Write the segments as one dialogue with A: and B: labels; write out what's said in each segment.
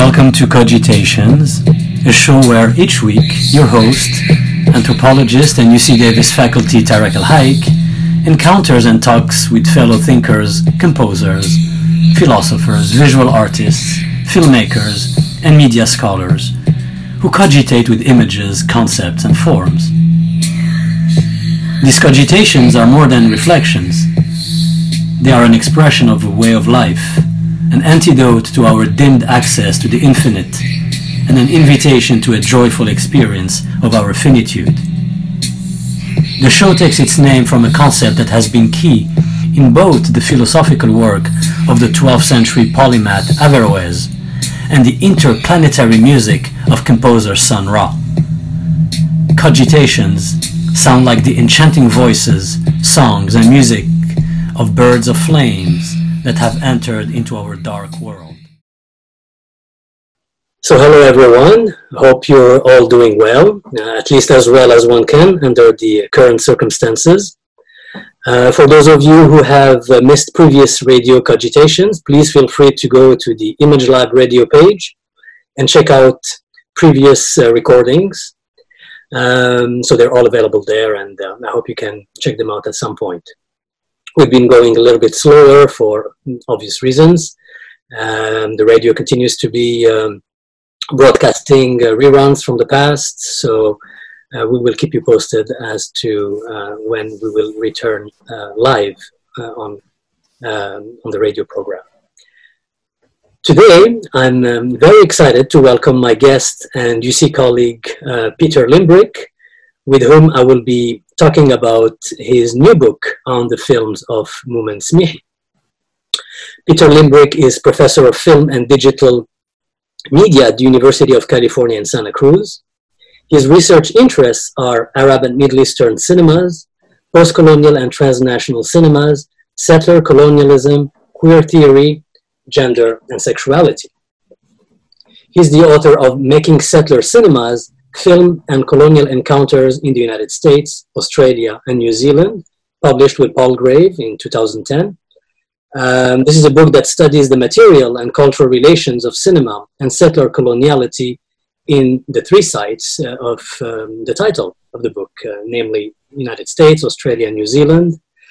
A: Welcome to Cogitations, a show where each week your host, anthropologist and UC Davis faculty Tarek El-Haik, encounters and talks with fellow thinkers, composers, philosophers, visual artists, filmmakers, and media scholars who cogitate with images, concepts, and forms. These cogitations are more than reflections. They are an expression of a way of life, an antidote to our dimmed access to the infinite, and an invitation to a joyful experience of our finitude. The show takes its name from a concept that has been key in both the philosophical work of the 12th century polymath Averroes and the interplanetary music of composer Sun Ra. Cogitations sound like the enchanting voices, songs, and music of birds of flames that have entered into our dark world.
B: So hello everyone, hope you're all doing well, at least as well as one can under the current circumstances. For those of you who have missed previous radio cogitations, please feel free to go to the Image Lab radio page and check out previous recordings. So they're all available there, and I hope you can check them out at some point. We've been going a little bit slower for obvious reasons. The radio continues to be broadcasting reruns from the past, so we will keep you posted as to when we will return live on the radio program. Today, I'm very excited to welcome my guest and UC colleague, Peter Limbrick, with whom I will be talking about his new book on the films of Moumen Smihi. Peter Limbrick is professor of film and digital media at the University of California in Santa Cruz. His research interests are Arab and Middle Eastern cinemas, post-colonial and transnational cinemas, settler colonialism, queer theory, gender, and sexuality. He's the author of Making Settler Cinemas, Film and Colonial Encounters in the United States, Australia, and New Zealand, published with Palgrave in 2010. This is a book that studies the material and cultural relations of cinema and settler coloniality in the three sites of the title of the book, namely United States, Australia, and New Zealand.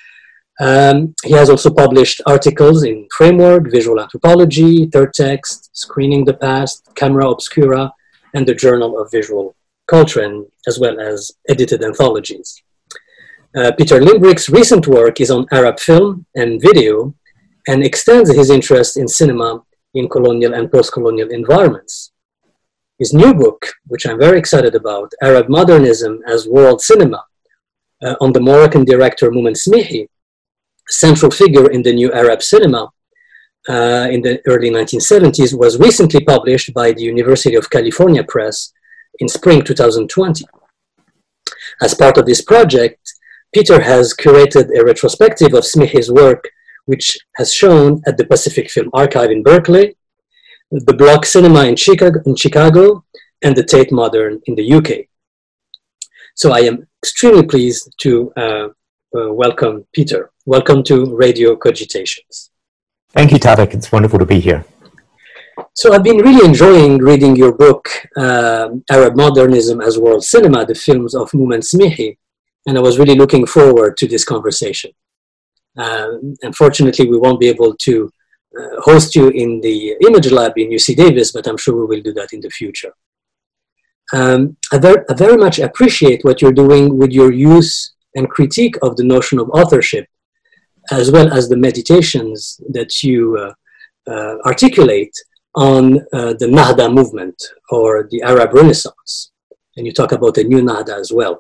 B: He has also published articles in Framework, Visual Anthropology, Third Text, Screening the Past, Camera Obscura, and the Journal of Visual Culture, and as well as edited anthologies. Peter Limbrick's recent work is on Arab film and video and extends his interest in cinema in colonial and post-colonial environments. His new book, which I'm very excited about, Arab Modernism as World Cinema, on the Moroccan director Moumen Smihi, central figure in the new Arab cinema in the early 1970s, was recently published by the University of California Press in spring 2020. As part of this project, Peter has curated a retrospective of Smihi's work, which has shown at the Pacific Film Archive in Berkeley, the Block Cinema in Chicago, and the Tate Modern in the UK. So I am extremely pleased to welcome Peter. Welcome to Radio Cogitations.
C: Thank you, Tarek. It's wonderful to be here.
B: So I've been really enjoying reading your book, Arab Modernism as World Cinema, the films of Moumen Smihi, and I was really looking forward to this conversation. Unfortunately, we won't be able to host you in the Image Lab in UC Davis, but I'm sure we will do that in the future. I very much appreciate what you're doing with your use and critique of the notion of authorship, as well as the meditations that you articulate on the Nahda movement or the Arab Renaissance. And you talk about the new Nahda as well.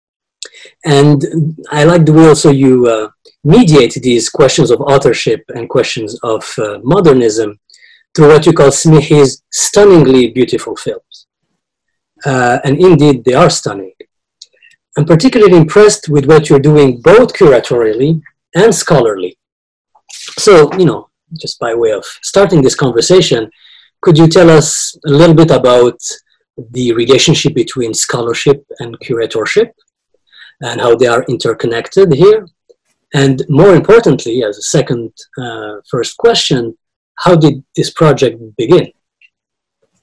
B: And I like the way also you mediate these questions of authorship and questions of modernism through what you call Smihi's stunningly beautiful films. And indeed, they are stunning. I'm particularly impressed with what you're doing both curatorially and scholarly. So, just by way of starting this conversation, could you tell us a little bit about the relationship between scholarship and curatorship and how they are interconnected here? And more importantly, as a first question, how did this project begin?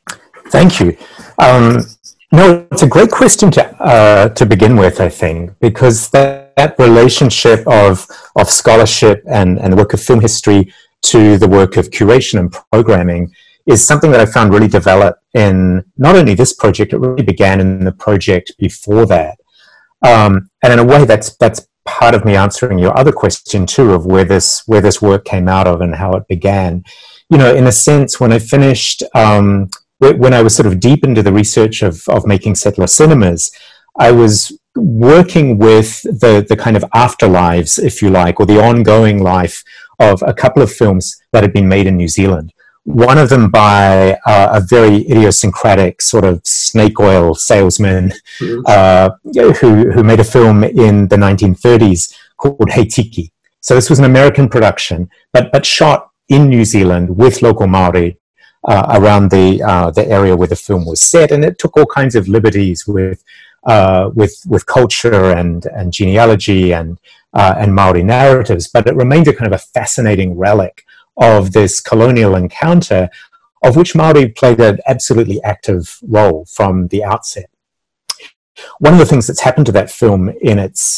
C: Thank you. No, it's a great question to begin with, I think, because that relationship of scholarship and the work of film history to the work of curation and programming is something that I found really developed in not only this project, it really began in the project before that. And in a way, that's part of me answering your other question too, of where this work came out of and how it began. You know, in a sense, when I finished, when I was sort of deep into the research of making settler cinemas, I was working with the kind of afterlives, if you like, or the ongoing life of a couple of films that had been made in New Zealand. One of them by a very idiosyncratic sort of snake oil salesman who made a film in the 1930s called Hei Tiki. So this was an American production, but shot in New Zealand with local Māori around the area where the film was set, and it took all kinds of liberties with culture and genealogy and Māori narratives, but it remained a kind of a fascinating relic of this colonial encounter, of which Māori played an absolutely active role from the outset. One of the things that's happened to that film in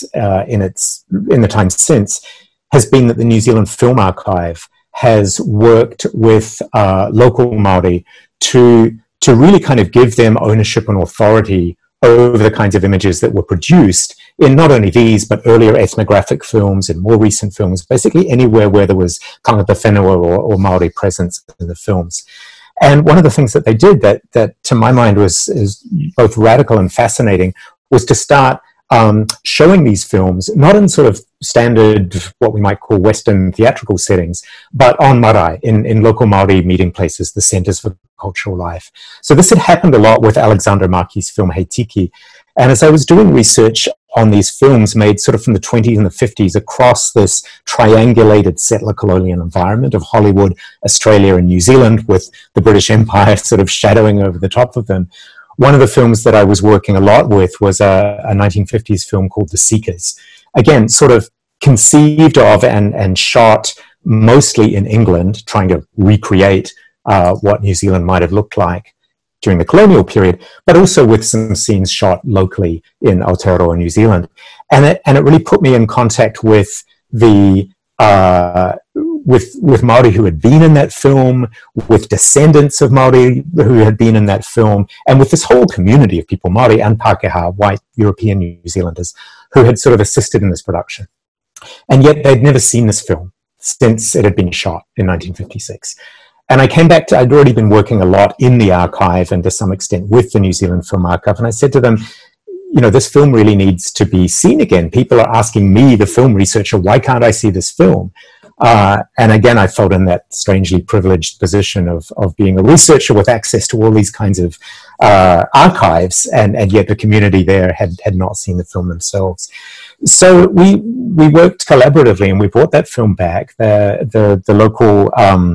C: the time since has been that the New Zealand Film Archive has worked with local Māori to really kind of give them ownership and authority over the kinds of images that were produced in not only these, but earlier ethnographic films and more recent films, basically anywhere where there was tangata whenua or Māori presence in the films. And one of the things that they did that to my mind is both radical and fascinating was to start showing these films, not in sort of standard, what we might call Western theatrical settings, but on marae, in local Māori meeting places, the centres for cultural life. So this had happened a lot with Alexander Marki's film Hei Tiki. And as I was doing research on these films made sort of from the 20s and the 50s across this triangulated settler colonial environment of Hollywood, Australia, and New Zealand, with the British Empire sort of shadowing over the top of them, one of the films that I was working a lot with was a 1950s film called The Seekers. Again, sort of conceived of and shot mostly in England, trying to recreate what New Zealand might have looked like during the colonial period, but also with some scenes shot locally in Aotearoa, New Zealand. And it really put me in contact with the with Māori who had been in that film, with descendants of Māori who had been in that film, and with this whole community of people, Māori and Pākehā, white European New Zealanders, who had sort of assisted in this production. And yet they'd never seen this film since it had been shot in 1956. And I came back to, I'd already been working a lot in the archive and to some extent with the New Zealand Film Archive, and I said to them, you know, this film really needs to be seen again. People are asking me, the film researcher, why can't I see this film? And again, I felt in that strangely privileged position of being a researcher with access to all these kinds of archives, and yet the community there had not seen the film themselves. So we worked collaboratively, and we brought that film back. The local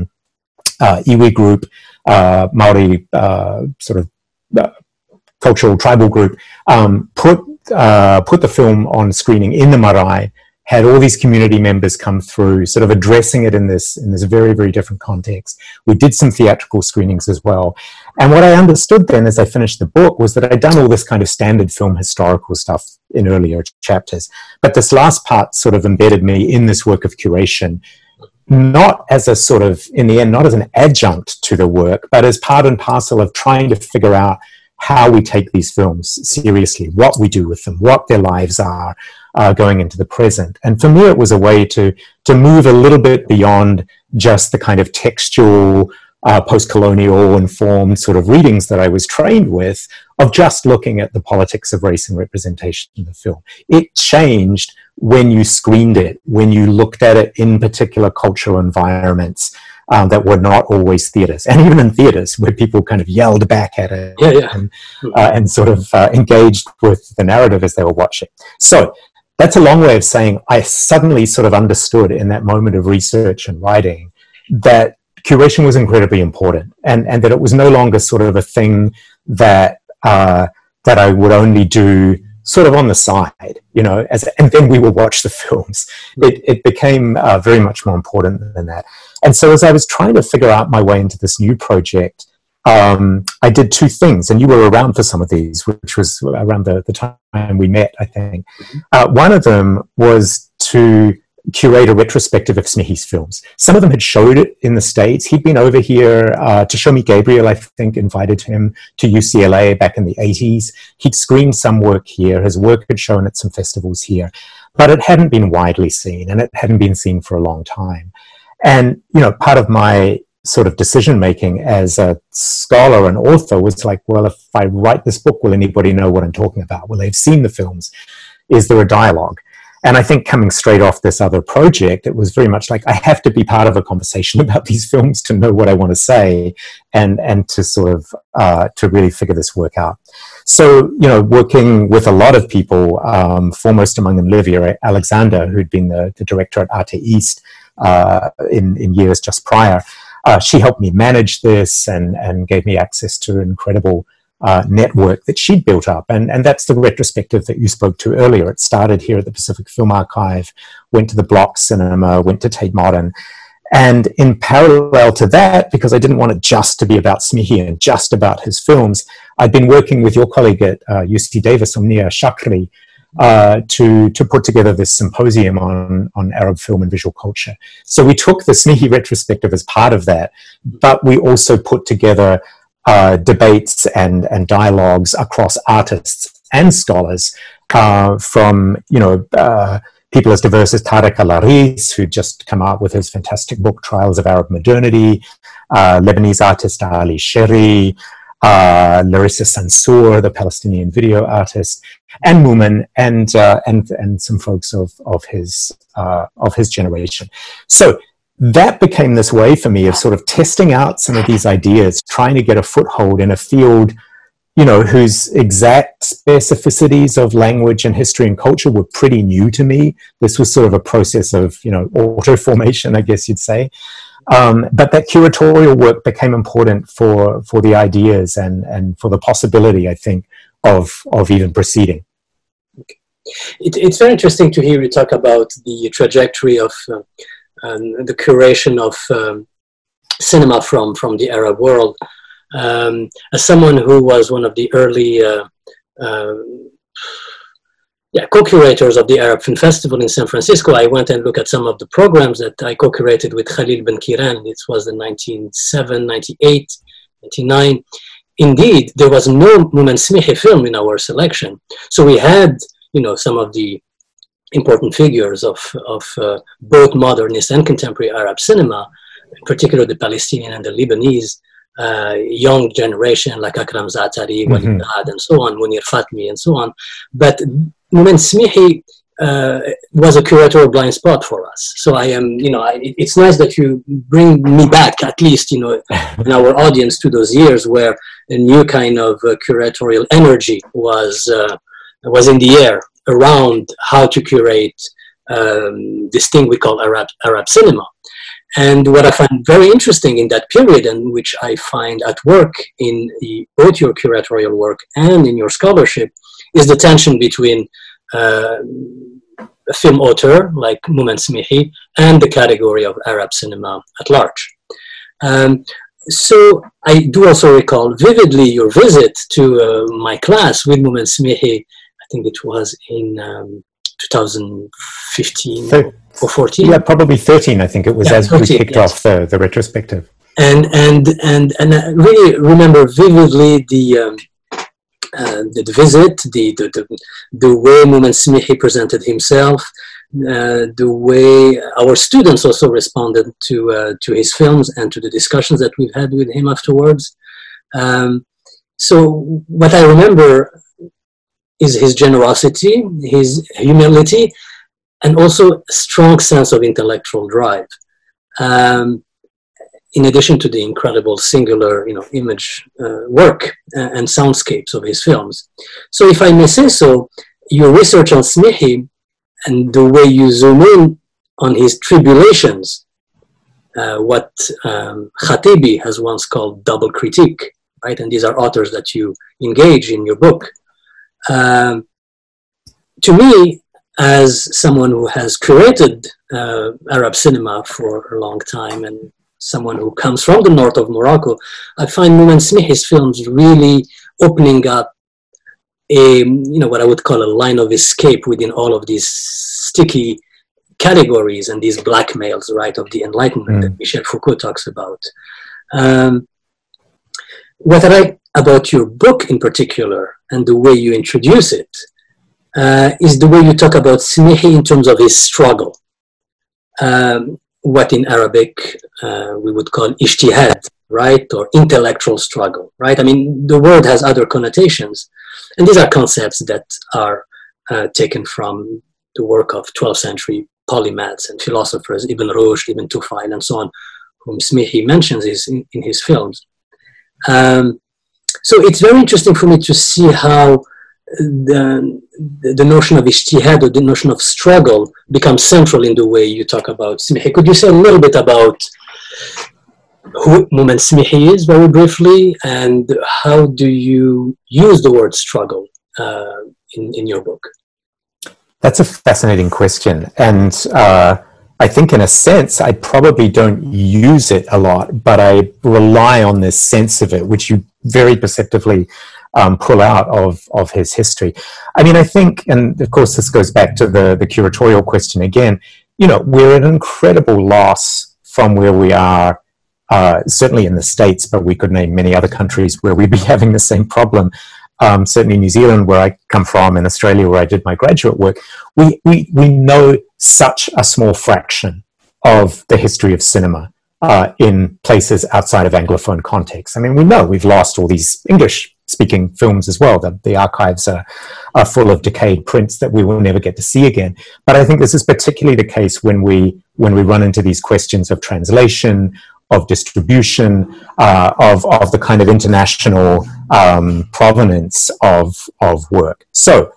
C: iwi group, Māori sort of cultural tribal group, put the film on screening in the marae, had all these community members come through, sort of addressing it in this very, very different context. We did some theatrical screenings as well. And what I understood then as I finished the book was that I'd done all this kind of standard film historical stuff in earlier chapters. But this last part sort of embedded me in this work of curation, not as a sort of, in the end, not as an adjunct to the work, but as part and parcel of trying to figure out how we take these films seriously, what we do with them, what their lives are going into the present. And for me, it was a way to move a little bit beyond just the kind of textual, post-colonial informed sort of readings that I was trained with, of just looking at the politics of race and representation in the film. It changed when you screened it, when you looked at it in particular cultural environments that were not always theatres, and even in theatres where people kind of yelled back at it and sort of engaged with the narrative as they were watching. So that's a long way of saying I suddenly sort of understood in that moment of research and writing that curation was incredibly important, and that it was no longer sort of a thing that I would only do sort of on the side, you know, and then we will watch the films. It became very much more important than that. And so as I was trying to figure out my way into this new project, I did two things, and you were around for some of these, which was around the time we met, I think. One of them was to curate a retrospective of Smihi's films. Some of them had showed it in the States. He'd been over here to show me Gabriel, I think, invited him to UCLA back in the 80s. He'd screened some work here. His work had shown at some festivals here, but it hadn't been widely seen, and it hadn't been seen for a long time. And, you know, part of my sort of decision-making as a scholar and author was like, well, if I write this book, will anybody know what I'm talking about? Will they have seen the films? Is there a dialogue? And I think coming straight off this other project, it was very much like, I have to be part of a conversation about these films to know what I want to say and to sort of, to really figure this work out. So, you know, working with a lot of people, foremost among them Livia Alexander, who'd been the director at Arte East in years just prior. She helped me manage this and gave me access to an incredible network that she'd built up. And that's the retrospective that you spoke to earlier. It started here at the Pacific Film Archive, went to the Block Cinema, went to Tate Modern. And in parallel to that, because I didn't want it just to be about Smihi and just about his films, I'd been working with your colleague at UC Davis, Omnia Shakri, to put together this symposium on Arab film and visual culture. So we took the Smihi retrospective as part of that, but we also put together debates and dialogues across artists and scholars from, you know, people as diverse as Tariq Al-Aris, who just come out with his fantastic book, Trials of Arab Modernity, Lebanese artist Ali Sheri, Larissa Sansour, the Palestinian video artist, and Moomin, and some folks of his generation. So that became this way for me of sort of testing out some of these ideas, trying to get a foothold in a field, you know, whose exact specificities of language and history and culture were pretty new to me. This was sort of a process of, you know, auto-formation, I guess you'd say. But that curatorial work became important for the ideas and for the possibility, I think, of even proceeding.
B: It's very interesting to hear you talk about the trajectory of the curation of cinema from the Arab world. As someone who was one of the early co-curators of the Arab Film Festival in San Francisco, I went and looked at some of the programs that I co-curated with Khalil Ben Kiran. It was in 1997, 98, 99. Indeed, there was no Moomin Smihi film in our selection. So we had, you know, some of the important figures of both modernist and contemporary Arab cinema, in particular the Palestinian and the Lebanese young generation like Akram Zaatari, Walid Saad, and so on, Munir Fatmi, and so on. But Moomin Smihi was a curatorial blind spot for us. So I am, you know, it's nice that you bring me back, at least, you know, in our audience to those years where a new kind of curatorial energy was in the air around how to curate this thing we call Arab cinema. And what I find very interesting in that period, and which I find at work in both your curatorial work and in your scholarship, is the tension between a film author like Moomin Smihi and the category of Arab cinema at large. So I do also recall vividly your visit to my class with Moomin Smihi. I think it was in 2015 or 14.
C: Yeah, probably 13. I think it was, as 13, we kicked off the retrospective.
B: And I really remember vividly the visit, the way Moomin Smihi presented himself, the way our students also responded to his films and to the discussions that we've had with him afterwards. So what I remember is his generosity, his humility, and also a strong sense of intellectual drive. In addition to the incredible singular, you know, image work and soundscapes of his films. So if I may say so, your research on Smihi and the way you zoom in on his tribulations, what Khatibi has once called double critique, right? And these are authors that you engage in your book. To me, as someone who has curated Arab cinema for a long time and someone who comes from the north of Morocco, I find Moumen Smihi's films really opening up what I would call a line of escape within all of these sticky categories and these blackmails, right, of the Enlightenment that Michel Foucault talks about. What I like about your book in particular and the way you introduce it is the way you talk about Smihi in terms of his struggle. What in Arabic we would call ijtihad, right, or intellectual struggle, right? I mean, the word has other connotations, and these are concepts that are taken from the work of 12th century polymaths and philosophers, Ibn Rushd, Ibn Tufail, and so on, whom Smihi mentions in his films. So it's very interesting for me to see how the notion of ijtihad, or the notion of struggle, becomes central in the way you talk about Smihi. Could you say a little bit about who Moumen Smihi is, very briefly, and how do you use the word struggle in your book?
C: That's a fascinating question. And I think in a sense, I probably don't use it a lot, but I rely on this sense of it, which you very perceptively pull out of his history. I mean, I think, and of course this goes back to the curatorial question again, we're at an incredible loss from where we are, certainly in the States, but we could name many other countries where we'd be having the same problem. Certainly New Zealand, where I come from, and Australia, where I did my graduate work, we know such a small fraction of the history of cinema in places outside of Anglophone context. I mean, we know we've lost all these English-speaking films as well. The archives are full of decayed prints that we will never get to see again. But I think this is particularly the case when we run into these questions of translation, of distribution, of the kind of international provenance of work. So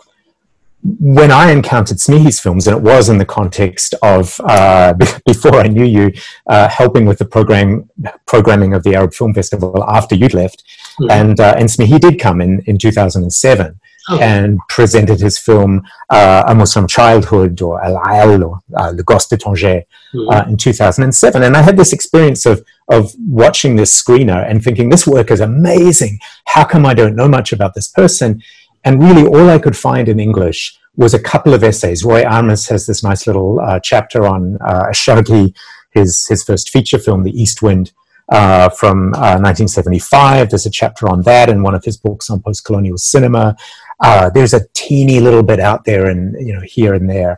C: when I encountered Smihi's films, and it was in the context of, before I knew you, helping with the programming of the Arab Film Festival after you'd left, and Smihi did come in 2007. And presented his film A Muslim Childhood, or Al-Aal, or Le Gosse de Tanger, in 2007. And I had this experience of watching this screener and thinking, this work is amazing. How come I don't know much about this person? And really all I could find in English was a couple of essays. Roy Armas has this nice little chapter on Sharghi, his first feature film, The East Wind, from 1975. There's a chapter on that in one of his books on post-colonial cinema. There's a teeny little bit out there, and here and there,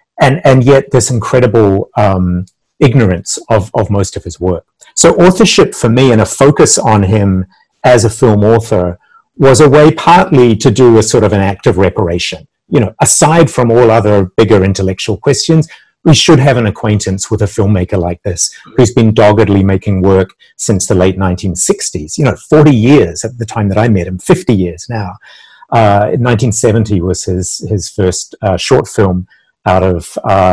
C: and yet this incredible ignorance of most of his work. So authorship for me, and a focus on him as a film author, was a way partly to do with sort of an act of reparation. Aside from all other bigger intellectual questions, we should have an acquaintance with a filmmaker like this, who's been doggedly making work since the late 1960s. 40 years at the time that I met him, 50 years now. 1970 was his first short film out of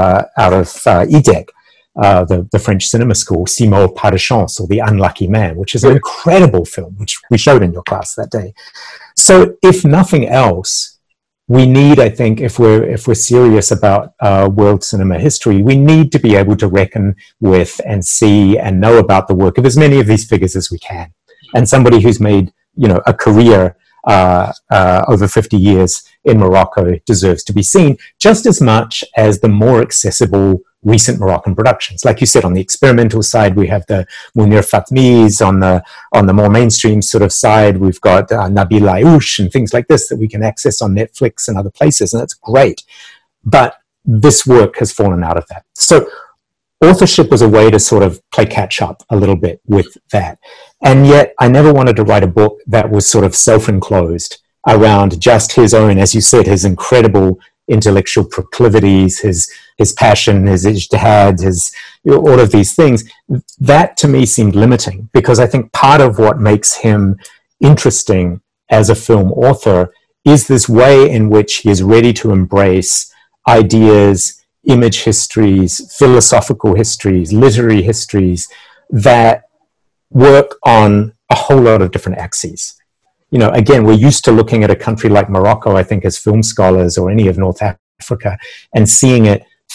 C: IDEC, the French cinema school, Si Mort Pas de Chance, or The Unlucky Man, which is an incredible film, which we showed in your class that day. So if nothing else, we need, I think, if we're serious about world cinema history, we need to be able to reckon with and see and know about the work of as many of these figures as we can. And somebody who's made, a career over 50 years in Morocco deserves to be seen just as much as the more accessible recent Moroccan productions. Like you said, on the experimental side, we have the Mounir Fatmis. On the more mainstream sort of side, we've got Nabil Ayouch and things like this that we can access on Netflix and other places, and that's great. But this work has fallen out of that. So authorship was a way to sort of play catch up a little bit with that. And yet I never wanted to write a book that was sort of self-enclosed around just his own, as you said, his incredible intellectual proclivities, his passion, his ijtihad, all of these things. That to me seemed limiting, because I think part of what makes him interesting as a film author is this way in which he is ready to embrace ideas, image histories, philosophical histories, literary histories that work on a whole lot of different axes. Again, we're used to looking at a country like Morocco, I think, as film scholars, or any of North Africa, and seeing it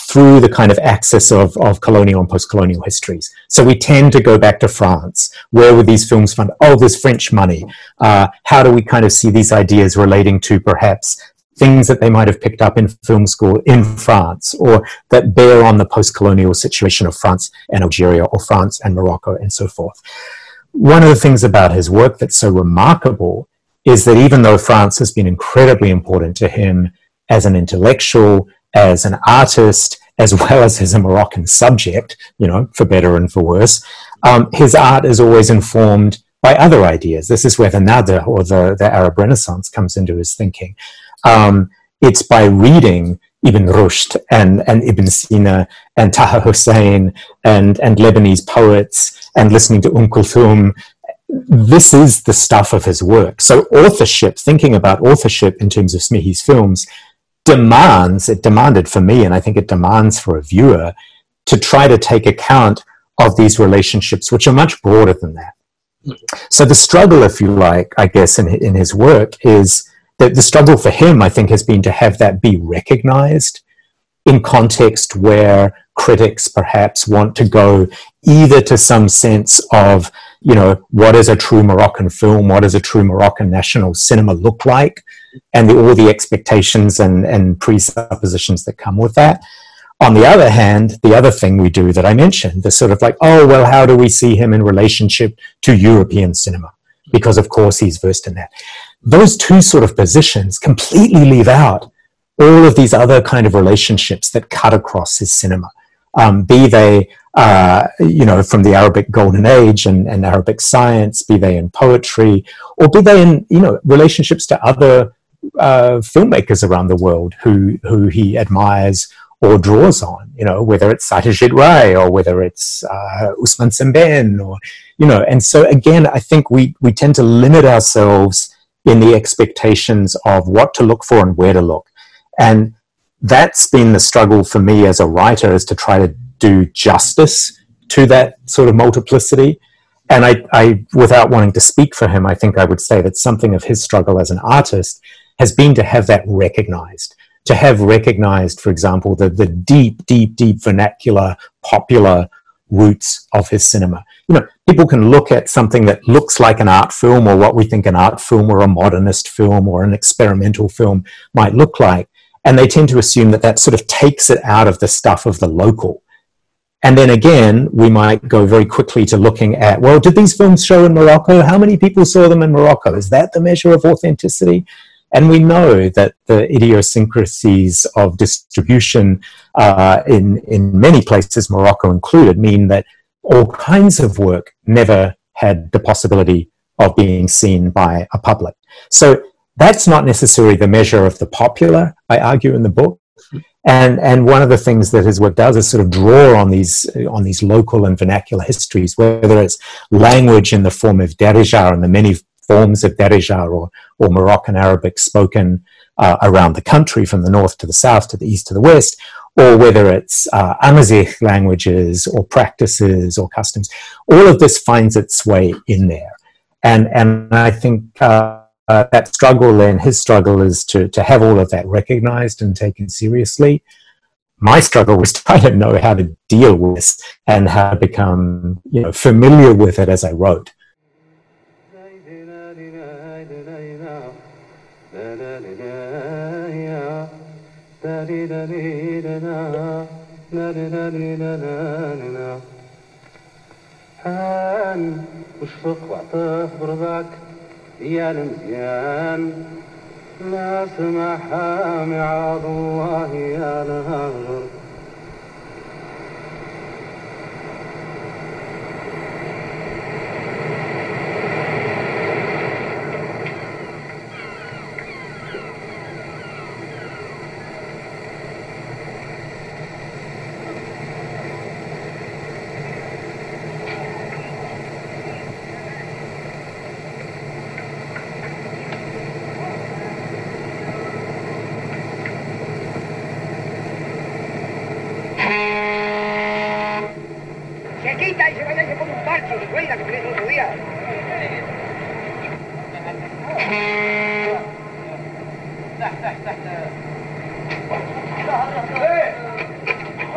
C: through the kind of axis of colonial and post-colonial histories. So we tend to go back to France. Where were these films funded? Oh, there's French money. How do we kind of see these ideas relating to perhaps things that they might have picked up in film school in France, or that bear on the post-colonial situation of France and Algeria, or France and Morocco, and so forth. One of the things about his work that's so remarkable is that even though France has been incredibly important to him as an intellectual, as an artist, as well as a Moroccan subject, you know, for better and for worse, his art is always informed by other ideas. This is where the Nahda, or the Arab Renaissance, comes into his thinking. It's by reading Ibn Rushd and Ibn Sina and Taha Hussein and Lebanese poets and listening to Kulthum. This is the stuff of his work. So authorship, thinking about authorship in terms of Smehi's films, demanded for me, and I think it demands for a viewer, to try to take account of these relationships, which are much broader than that. So the struggle, if you like, I guess, in his work is that the struggle for him, I think, has been to have that be recognized in context where critics perhaps want to go either to some sense of, you know, what is a true Moroccan film, what does a true Moroccan national cinema look like, and all the expectations and presuppositions that come with that. On the other hand, the other thing we do that I mentioned, the sort of like, oh, well, how do we see him in relationship to European cinema? Because, of course, he's versed in that. Those two sort of positions completely leave out all of these other kind of relationships that cut across his cinema, be they, you know, from the Arabic Golden Age and Arabic science, be they in poetry, or be they in, you know, relationships to other filmmakers around the world who he admires or draws on, you know, whether it's Satyajit Ray or whether it's Ousmane Sembène, or, you know. And so again, I think we tend to limit ourselves in the expectations of what to look for and where to look. And that's been the struggle for me as a writer, is to try to do justice to that sort of multiplicity. And I, without wanting to speak for him, I think I would say that something of his struggle as an artist has been to have that recognized. To have recognized, for example, the deep, deep, deep vernacular, popular roots of his cinema. You know, people can look at something that looks like an art film, or what we think an art film or a modernist film or an experimental film might look like, and they tend to assume that that sort of takes it out of the stuff of the local. And then again, we might go very quickly to looking at, well, did these films show in Morocco? How many people saw them in Morocco? Is that the measure of authenticity? And we know that the idiosyncrasies of distribution in many places, Morocco included, mean that all kinds of work never had the possibility of being seen by a public. So that's not necessarily the measure of the popular, I argue in the book. And one of the things that his work does is sort of draw on these local and vernacular histories, whether it's language in the form of Darija and the many forms of Darija or Moroccan Arabic spoken around the country, from the north to the south, to the east to the west, or whether it's Amazigh languages or practices or customs. All of this finds its way in there. And I think that struggle, then, his struggle, is to have all of that recognized and taken seriously. My struggle was trying to know how to deal with this and how to become, you know, familiar with it as I wrote.
D: وشفق وعطف برضاك يا المزيان لا سمح معاذ الله يا نهار
E: Se quita y se vaya y se pone un parche y cuelga que tenés otro día. تحت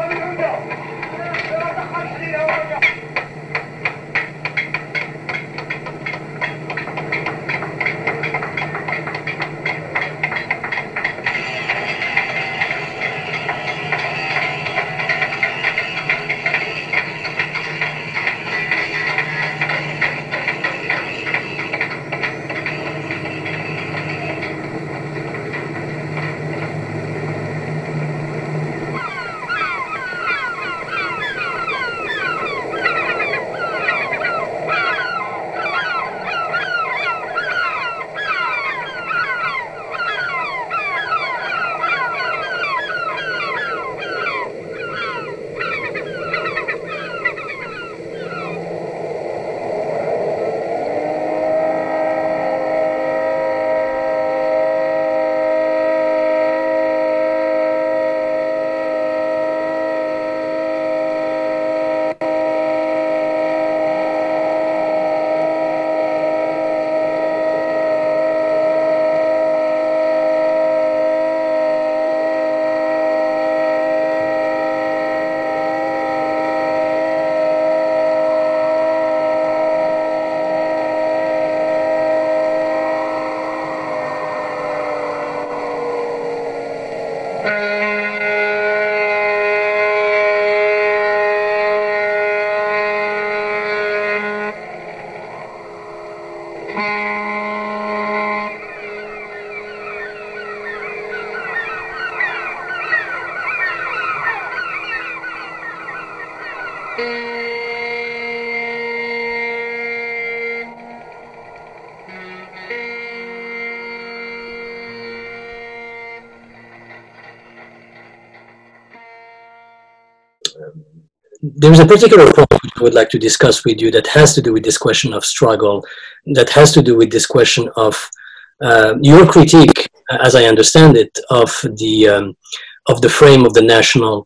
B: There is a particular point which I would like to discuss with you that has to do with this question of struggle, that has to do with this question of your critique, as I understand it, of the frame of the national,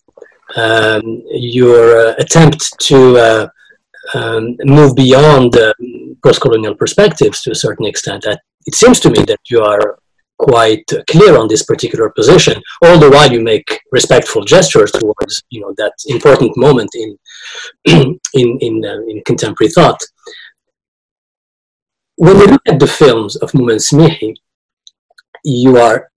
B: your attempt to move beyond post-colonial perspectives to a certain extent. That it seems to me that you are quite clear on this particular position, all the while you make respectful gestures towards, you know, that important moment in contemporary thought. When you look at the films of Moumen Smihi, you are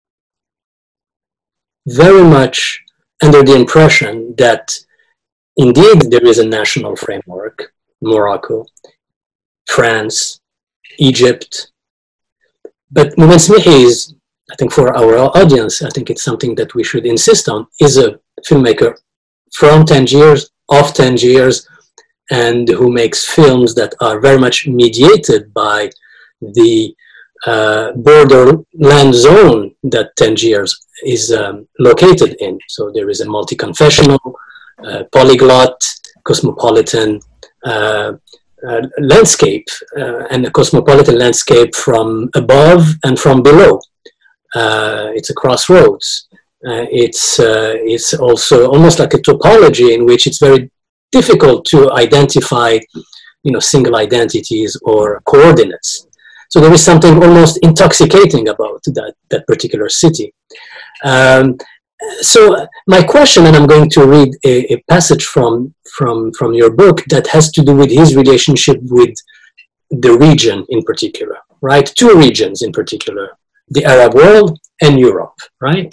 B: very much under the impression that indeed there is a national framework, Morocco, France, Egypt. But Moumen Smihi is, I think for our audience, I think it's something that we should insist on, is a filmmaker from Tangiers, of Tangiers, and who makes films that are very much mediated by the borderland zone that Tangiers is located in. So there is a multi-confessional, polyglot, cosmopolitan landscape, and a cosmopolitan landscape from above and from below. It's a crossroads. It's also almost like a topology in which it's very difficult to identify, you know, single identities or coordinates. So there is something almost intoxicating about that particular city. So my question, and I'm going to read a passage from your book that has to do with his relationship with the region in particular, right? Two regions in particular, the Arab world and Europe, right?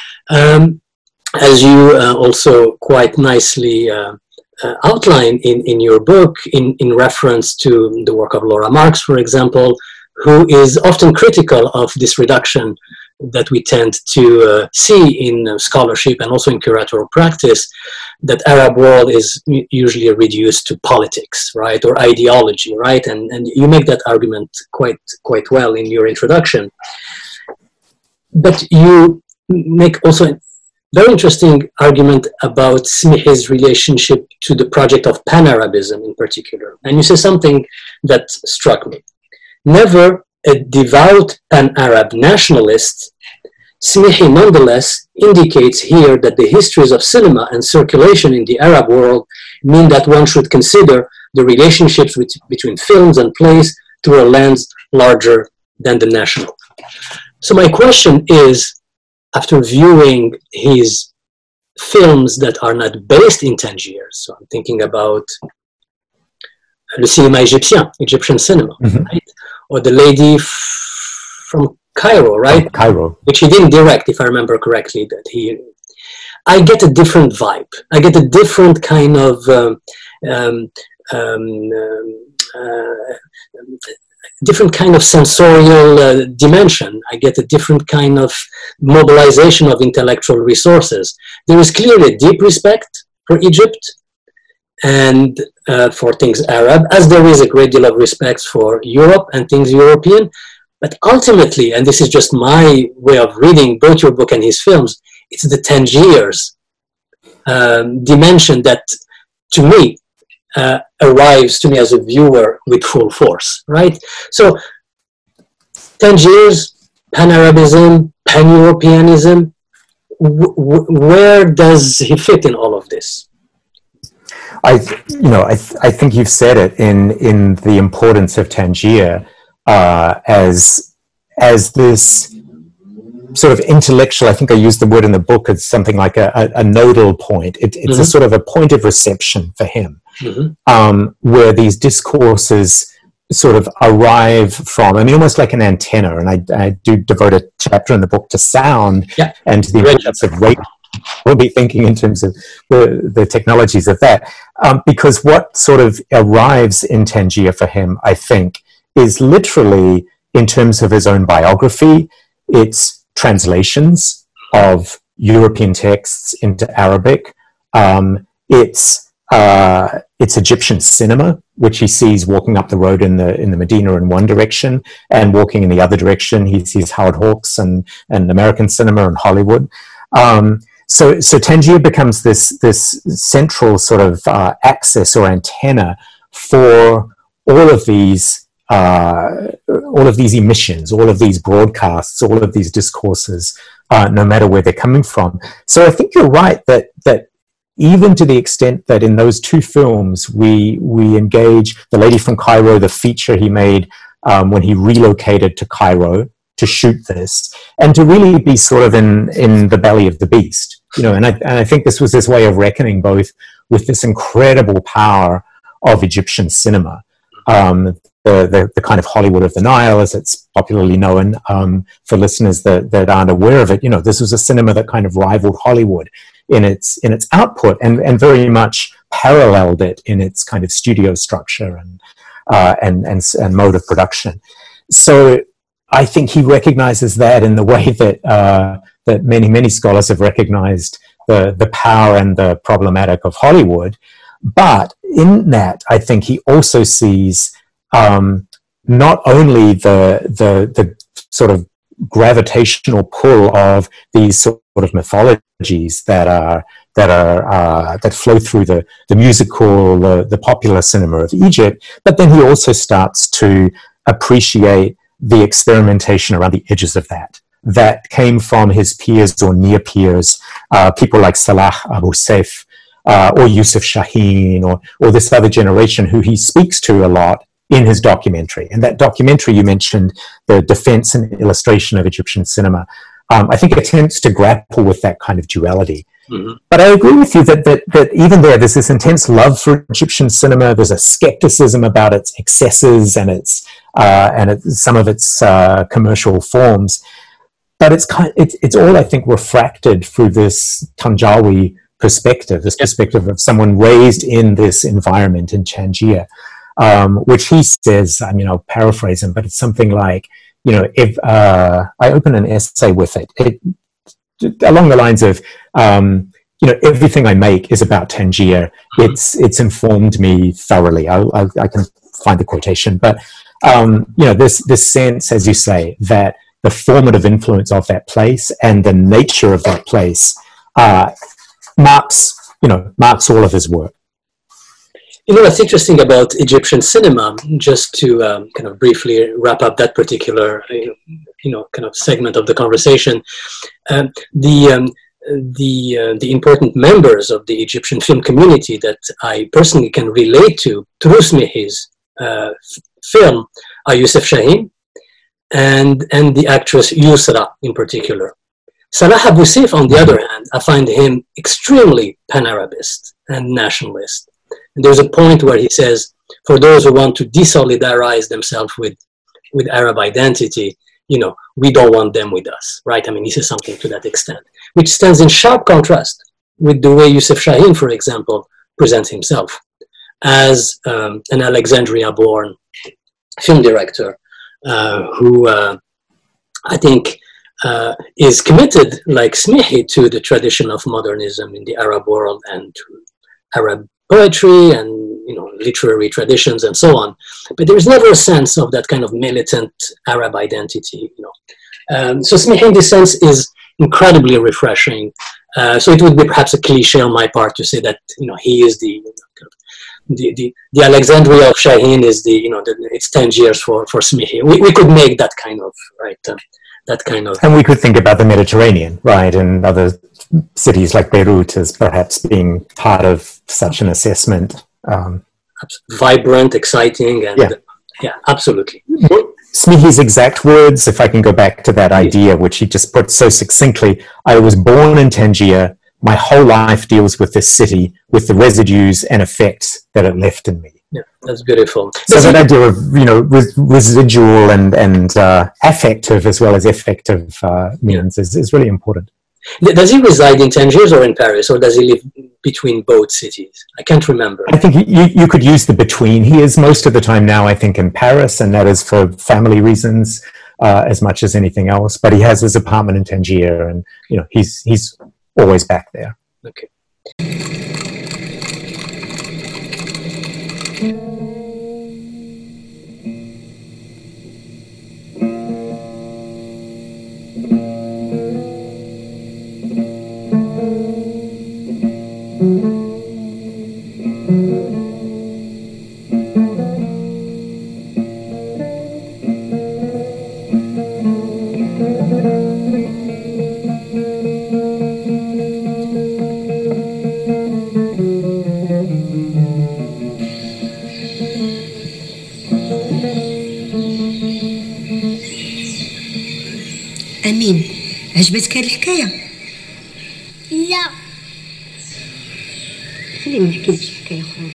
B: As you also quite nicely outline in your book, in reference to the work of Laura Marx, for example, who is often critical of this reduction that we tend to see in scholarship and also in curatorial practice, that Arab world is usually reduced to politics, right, or ideology, right? And you make that argument quite well in your introduction. But you make also a very interesting argument about Smihi's relationship to the project of Pan-Arabism in particular. And you say something that struck me. Never a devout Pan-Arab nationalist, Smihi nonetheless indicates here that the histories of cinema and circulation in the Arab world mean that one should consider the relationships between films and plays through a lens larger than the national. So my question is, after viewing his films that are not based in Tangiers, so I'm thinking about Le Cinéma Égyptien, Egyptian cinema, right? Or The Lady from Cairo, right?
C: Cairo.
B: Which he didn't direct, if I remember correctly. I get a different vibe. I get a different kind of different kind of sensorial dimension. I get a different kind of mobilization of intellectual resources. There is clearly a deep respect for Egypt and for things Arab, as there is a great deal of respect for Europe and things European. But ultimately, and this is just my way of reading both your book and his films, it's the Tangiers dimension that, to me, arrives to me as a viewer with full force, right? So, Tangiers, Pan-Arabism, Pan-Europeanism, where does he fit in all of this?
C: I think you've said it in the importance of Tangier as this sort of intellectual. I think I used the word in the book as something like a nodal point. It's a sort of a point of reception for him, where these discourses sort of arrive from. I mean, almost like an antenna. And I do devote a chapter in the book to sound and to the importance of radio. We'll be thinking in terms of the technologies of that, because what sort of arrives in Tangier for him, I think, is literally in terms of his own biography. It's translations of European texts into Arabic. It's it's Egyptian cinema, which he sees walking up the road in the Medina in one direction, and walking in the other direction, he sees Howard Hawks and American cinema and Hollywood. So Tangier becomes this central sort of axis or antenna for all of these emissions, all of these broadcasts, all of these discourses, no matter where they're coming from. So I think you're right that even to the extent that in those two films we engage The Lady from Cairo, the feature he made when he relocated to Cairo to shoot this, and to really be sort of in the belly of the beast, and I think this was his way of reckoning both with this incredible power of Egyptian cinema, the kind of Hollywood of the Nile, as it's popularly known, for listeners that aren't aware of it. This was a cinema that kind of rivaled Hollywood in its output, and very much paralleled it in its kind of studio structure and mode of production. So I think he recognizes that in the way that many scholars have recognized the power and the problematic of Hollywood. But in that, I think he also sees not only the sort of gravitational pull of these sort of mythologies that flow through the musical, the popular cinema of Egypt, but then he also starts to appreciate the experimentation around the edges of that came from his peers or near peers, people like Salah Abu Saif, or Yusuf Shaheen, or this other generation who he speaks to a lot in his documentary. And that documentary you mentioned, The Defense and Illustration of Egyptian Cinema, I think attempts to grapple with that kind of duality. Mm-hmm. But I agree with you that even there's this intense love for Egyptian cinema. There's a skepticism about its excesses and some of its commercial forms. But it's all, I think, refracted through this Tanjawi perspective, this perspective of someone raised in this environment in Tangier, which he says, I'll paraphrase him, but it's something like, if I open an essay with it along the lines of, everything I make is about Tangier. It's informed me thoroughly. I can find the quotation, but this sense, as you say, that the formative influence of that place and the nature of that place marks all of his work.
B: What's interesting about Egyptian cinema, just to kind of briefly wrap up that particular, kind of segment of the conversation, the important members of the Egyptian film community that I personally can relate to through Smihi's film are Yusuf Shaheen and the actress Yusra in particular. Salah Abu Saif, on the other hand, I find him extremely pan-Arabist and nationalist. And there's a point where he says, for those who want to desolidarize themselves with Arab identity, we don't want them with us, right? He says something to that extent, which stands in sharp contrast with the way Yusuf Shaheen, for example, presents himself as an Alexandria-born film director who I think is committed, like Smihi, to the tradition of modernism in the Arab world and to Arab poetry and literary traditions and so on. But there is never a sense of that kind of militant Arab identity. So Smihi, in this sense, is incredibly refreshing. So it would be perhaps a cliche on my part to say that he is the Alexandria of Shaheen is it's Tangier for Smihi. We could make that kind of
C: And we could think about the Mediterranean, right, and other cities like Beirut as perhaps being part of such an assessment.
B: Vibrant, exciting, and yeah, absolutely.
C: Smihi's exact words, if I can go back to that idea, which he just put so succinctly: I was born in Tangier. My whole life deals with this city, with the residues and effects that it left in me.
B: Yeah, that's beautiful.
C: So that idea of residual and affective as well as effective means is really important.
B: Does he reside in Tangier or in Paris, or does he live between both cities? I can't remember.
C: I think you could use the between. He is most of the time now, I think, in Paris, and that is for family reasons as much as anything else. But he has his apartment in Tangier, and he's always back there.
B: Okay.
F: أمين عجبتك هاد الحكاية؟
G: لا.
F: خليني نحكي لك حكاية أخرى.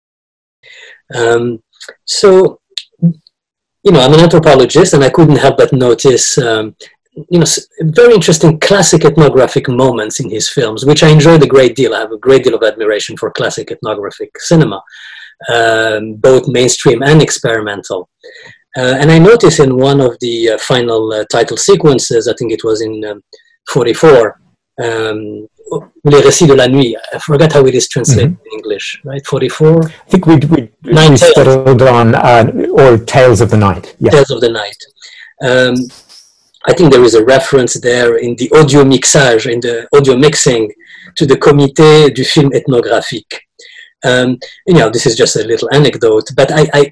B: So, I'm an anthropologist, and I couldn't help but notice, very interesting classic ethnographic moments in his films, which I enjoyed a great deal. I have a great deal of admiration for classic ethnographic cinema, both mainstream and experimental. And I noticed in one of the final title sequences, I think it was in 44, Les Récits de la Nuit. I forgot how it is translated in English, right? 44?
C: I think we settled on, or Tales of the Night. Yeah.
B: Tales of the Night. I think there is a reference there in the audio mixage, in the audio mixing, to the Comité du Film Ethnographique. This is just a little anecdote, but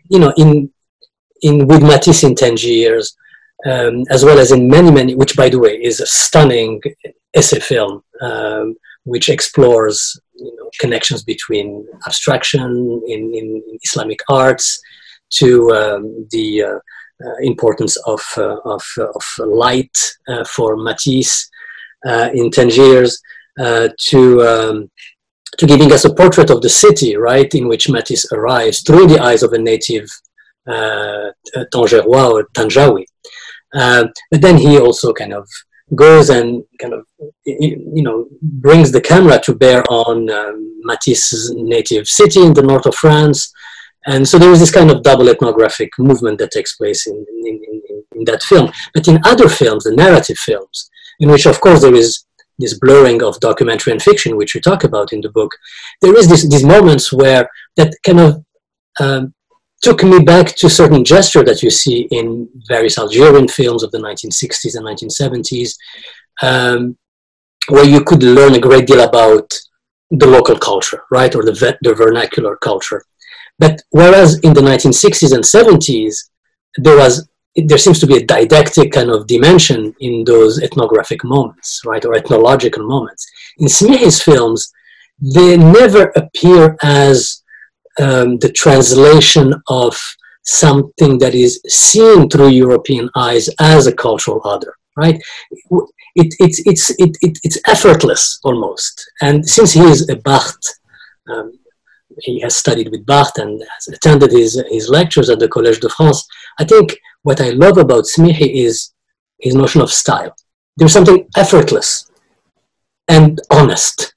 B: with Matisse in Tangiers, as well as in many, which by the way is a stunning essay film, which explores connections between abstraction in Islamic arts to the importance of light for Matisse in Tangiers, to giving us a portrait of the city, right, in which Matisse arrives through the eyes of a native Tangerois or Tanjawi. But then he also kind of goes and kind of, brings the camera to bear on Matisse's native city in the north of France. And so there is this kind of double ethnographic movement that takes place in that film. But in other films, the narrative films, in which of course there is this blurring of documentary and fiction, which we talk about in the book, there is these moments where that kind of took me back to certain gesture that you see in various Algerian films of the 1960s and 1970s, where you could learn a great deal about the local culture, right, or the vernacular culture. But whereas in the 1960s and 70s, there seems to be a didactic kind of dimension in those ethnographic moments, right, or ethnological moments. In Smihi's films, they never appear as the translation of something that is seen through European eyes as a cultural other, right? It's effortless almost. And since he is a Barthes, he has studied with Barthes and has attended his lectures at the Collège de France, I think what I love about Smihi is his notion of style. There's something effortless and honest.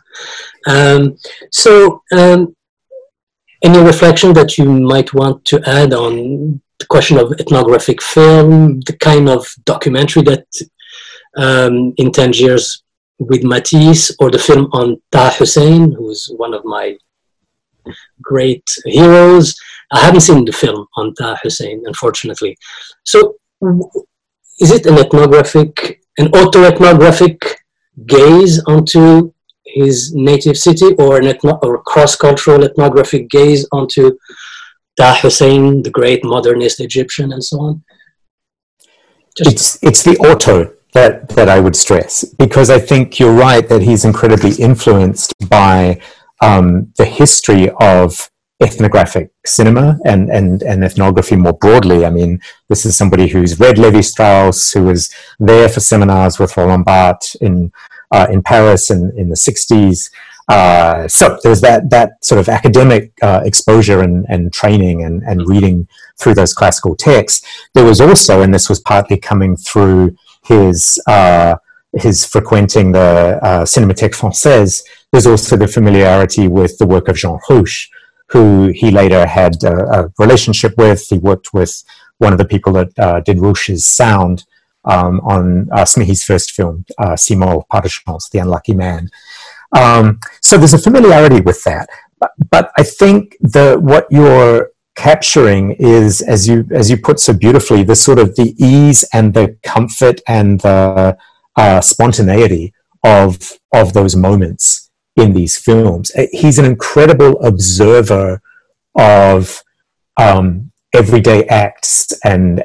B: Any reflection that you might want to add on the question of ethnographic film, the kind of documentary that in Tangiers with Matisse, or the film on Taha Hussein, who is one of my great heroes? I haven't seen the film on Taha Hussein, unfortunately. So is it an auto-ethnographic gaze onto his native city, or a cross-cultural ethnographic gaze onto Taha Hussein, the great modernist Egyptian, and so on?
C: It's the auto that I would stress, because I think you're right that he's incredibly influenced by the history of ethnographic cinema and ethnography more broadly. I mean, this is somebody who's read Lévi-Strauss, who was there for seminars with Roland Barthes in Paris in the 60s. So there's that sort of academic exposure and training and reading through those classical texts. There was also, and this was partly coming through his frequenting the Cinémathèque Française, there's also the familiarity with the work of Jean Rouch, who he later had a relationship with. He worked with one of the people that did Rouch's sound on Smihi's first film, Simon Par de Chance, The Unlucky Man. So there's a familiarity with that. but I think what you're capturing is, as you put so beautifully, the sort of the ease and the comfort and the spontaneity of those moments in these films. He's an incredible observer of everyday acts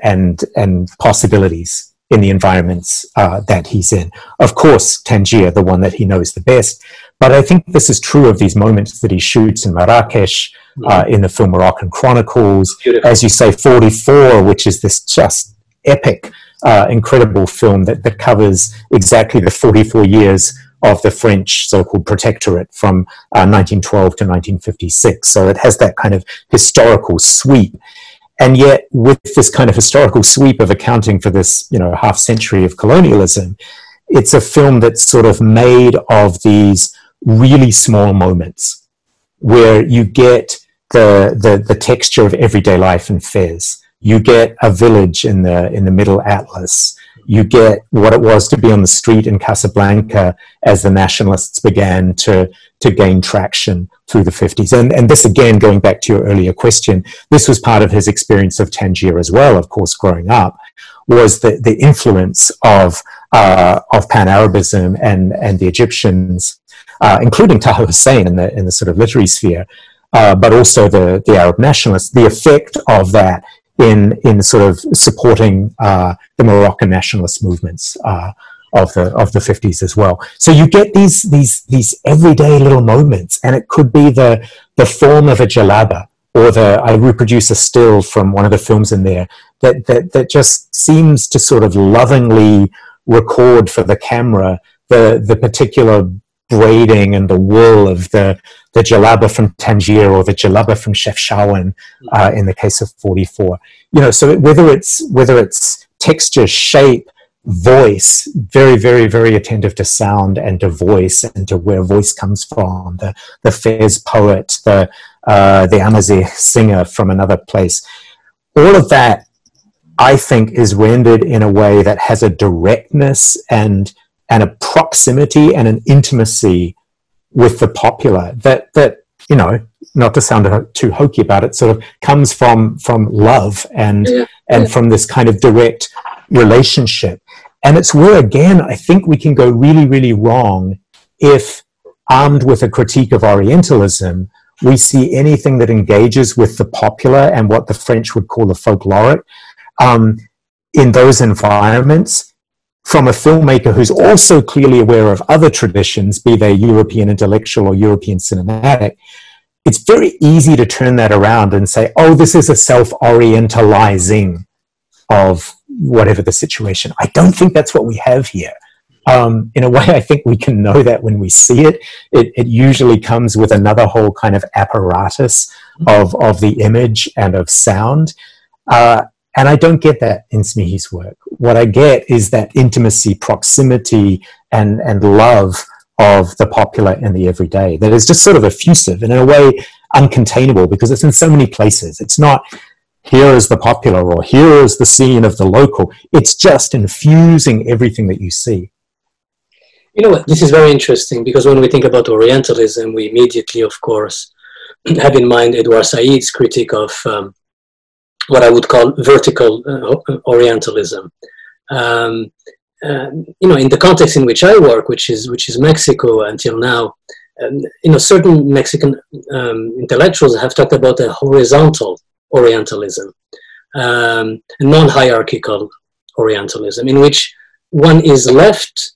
C: and possibilities in the environments that he's in. Of course, Tangier, the one that he knows the best. But I think this is true of these moments that he shoots in Marrakesh, in the film Moroccan Chronicles, beautiful. As you say, 44, which is this just epic, incredible film that covers exactly the 44 years of the French so-called protectorate from 1912 to 1956. So it has that kind of historical sweep. And yet, with this kind of historical sweep of accounting for this, half century of colonialism, it's a film that's sort of made of these really small moments where you get the texture of everyday life in Fez. You get a village in the Middle Atlas. You get what it was to be on the street in Casablanca as the nationalists began to gain traction through the 50s. And this, again, going back to your earlier question, this was part of his experience of Tangier as well, of course, growing up, was the influence of Pan-Arabism and the Egyptians, including Taha Hussein in the sort of literary sphere, but also the Arab nationalists, the effect of that in sort of supporting the Moroccan nationalist movements of the 50s as well. So you get these everyday little moments, and it could be the form of a jalaba, or I reproduce a still from one of the films in there that just seems to sort of lovingly record for the camera the particular braiding and the wool of the jalaba from Tangier or the jalaba from Chefchaouen in the case of 44. So whether it's texture, shape, voice, very, very, very attentive to sound and to voice and to where voice comes from, the Fez poet, the Amazigh singer from another place. All of that, I think, is rendered in a way that has a directness and a proximity and an intimacy with the popular that not to sound too hokey about it, sort of comes from love and from this kind of direct relationship. And it's where, again, I think we can go really, really wrong if, armed with a critique of Orientalism, we see anything that engages with the popular and what the French would call the folkloric in those environments, from a filmmaker who's also clearly aware of other traditions, be they European intellectual or European cinematic. It's very easy to turn that around and say, oh, this is a self-orientalizing of whatever the situation. I don't think that's what we have here. In a way, I think we can know that when we see it. It usually comes with another whole kind of apparatus of the image and of sound. And I don't get that in Smihi's work. What I get is that intimacy, proximity, and love of the popular and the everyday that is just sort of effusive and in a way uncontainable, because it's in so many places. It's not, here is the popular or here is the scene of the local. It's just infusing everything that you see.
B: You know what, this is very interesting, because when we think about Orientalism, we immediately, of course, have in mind Edward Said's critique of what I would call vertical Orientalism. In the context in which I work, which is Mexico until now, certain Mexican intellectuals have talked about a horizontal Orientalism, a non-hierarchical Orientalism, in which one is left,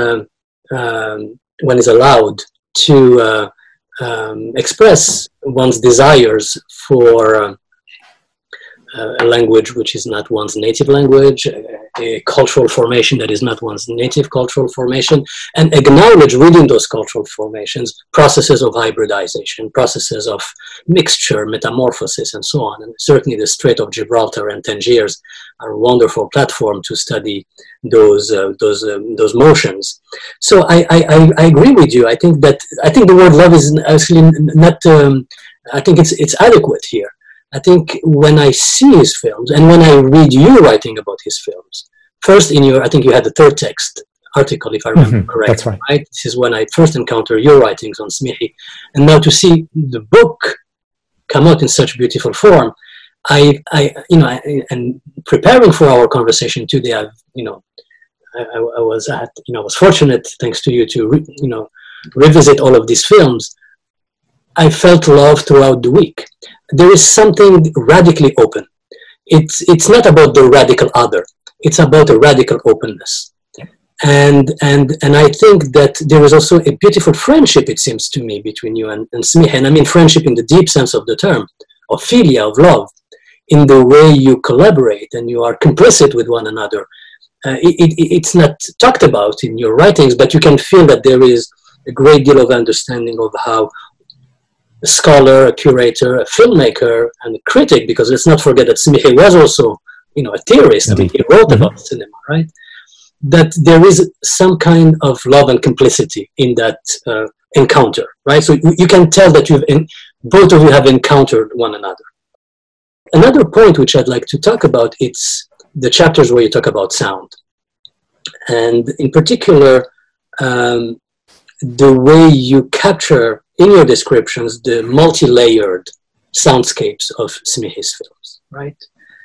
B: one is allowed to express one's desires for a language which is not one's native language, a cultural formation that is not one's native cultural formation, and acknowledge within those cultural formations processes of hybridization, processes of mixture, metamorphosis, and so on. And certainly the Strait of Gibraltar and Tangiers are a wonderful platform to study those motions. So I agree with you. I think the word love is actually not. I think it's adequate here. I think when I see his films and when I read you writing about his films, first I think you had the third text article, if I remember correctly.
C: That's right.
B: Right? This is when I first encountered your writings on Smihi. And now to see the book come out in such beautiful form, and preparing for our conversation today, I was fortunate, thanks to you, to revisit all of these films. I felt love throughout the week. There is something radically open. It's not about the radical other. It's about a radical openness. And I think that there is also a beautiful friendship, it seems to me, between you and Smihi. And I mean friendship in the deep sense of the term, of philia, of love, in the way you collaborate and you are complicit with one another. It's not talked about in your writings, but you can feel that there is a great deal of understanding of how a scholar, a curator, a filmmaker, and a critic, because let's not forget that Smihi was also, a theorist. I mean, he wrote about cinema, right? That there is some kind of love and complicity in that encounter, right? So you can tell that both of you have encountered one another. Another point which I'd like to talk about, it's the chapters where you talk about sound. And in particular, the way you capture in your descriptions the multi-layered soundscapes of Smihi's films, right?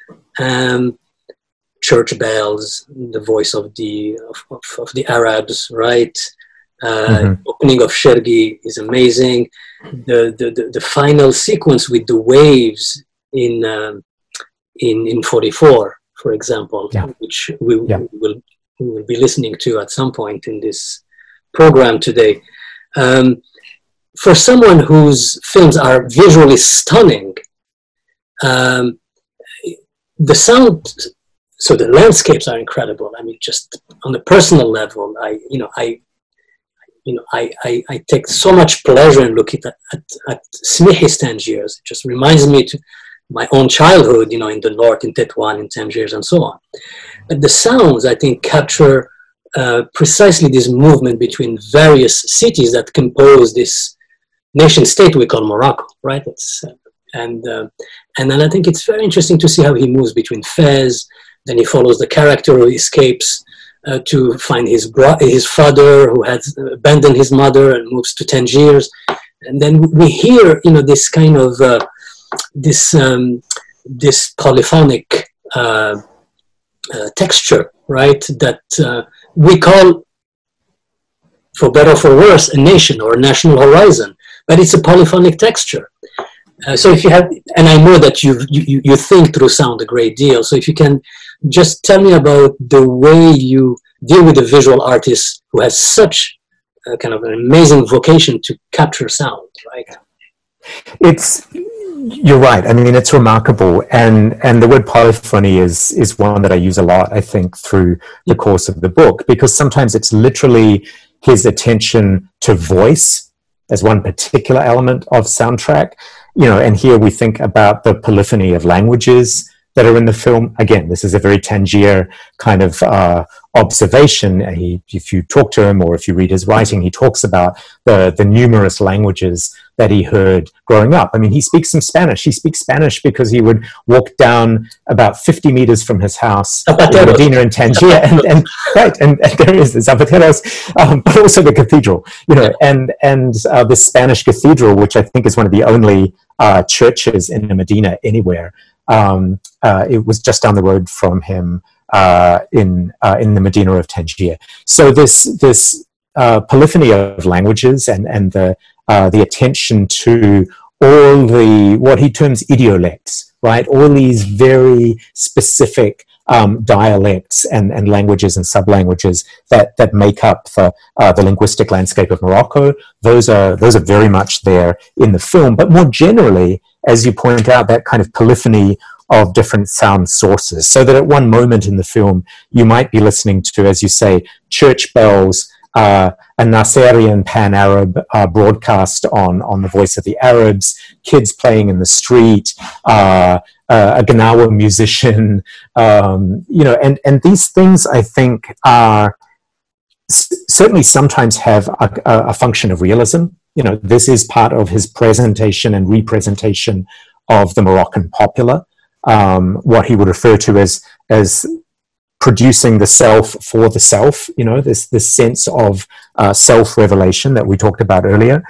B: Church bells, the voice of the Arabs, right? Opening of Shergi is amazing. The final sequence with the waves in 44, for example, which we will be listening to at some point in this program today. For someone whose films are visually stunning, the sound, so the landscapes are incredible. I mean, just on a personal level, I take so much pleasure in looking at Smihi's Tangiers. It just reminds me to my own childhood, in the north, in Tetuan, in Tangiers, and so on. But the sounds, I think, capture precisely this movement between various cities that compose this nation state we call Morocco, right? And then I think it's very interesting to see how he moves between Fez, then he follows the character who escapes to find his father who has abandoned his mother and moves to Tangiers. And then we hear, this kind of, this polyphonic texture, right? That we call, for better or for worse, a nation or a national horizon, but it's a polyphonic texture. So if you have, and I know that you think through sound a great deal, so if you can just tell me about the way you deal with a visual artist who has such kind of an amazing vocation to capture sound, right?
C: You're right. I mean, it's remarkable, and the word polyphony is one that I use a lot, I think, through the course of the book, because sometimes it's literally his attention to voice as one particular element of soundtrack, and here we think about the polyphony of languages that are in the film. Again, this is a very Tangier kind of observation. If you talk to him or if you read his writing, he talks about the numerous languages that he heard growing up. I mean, he speaks some Spanish. He speaks Spanish because he would walk down about 50 meters from his house in Medina in Tangier, and there is the Zapateros, but also the cathedral, and the Spanish cathedral, which I think is one of the only churches in Medina anywhere. It was just down the road from him in the Medina of Tangier. So this polyphony of languages and the attention to all what he terms idiolects, right? All these very specific dialects and languages and sublanguages that make up the linguistic landscape of Morocco. Those are very much there in the film. But more generally, as you point out, that kind of polyphony of different sound sources, so that at one moment in the film, you might be listening to, as you say, church bells, a Naserian Pan-Arab broadcast on the Voice of the Arabs, kids playing in the street, a Gnawa musician, and these things, I think, are certainly sometimes have a function of realism. This is part of his presentation and representation of the Moroccan popular, what he would refer to as producing the self for the self, this sense of self-revelation that we talked about earlier.